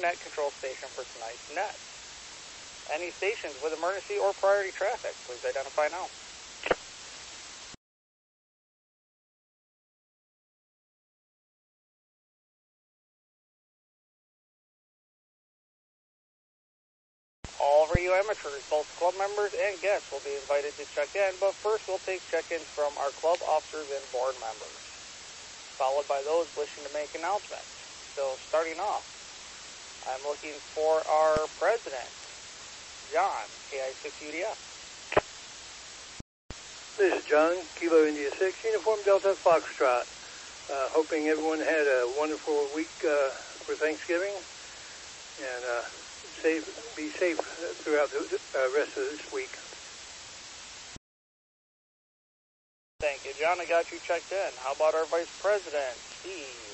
net control station for tonight's net. Any stations with emergency or priority traffic, please identify now. All of you amateurs, both club members and guests, will be invited to check in, but first we'll take check-ins from our club officers and board members, followed by those wishing to make announcements. So starting off, I'm looking for our president, John, KI6UDF. This is John, Kilo India 6, Uniform Delta Foxtrot. Hoping everyone had a wonderful week for Thanksgiving, and be safe throughout the rest of this week. Thank you, John. I got you checked in. How about our Vice President, Steve?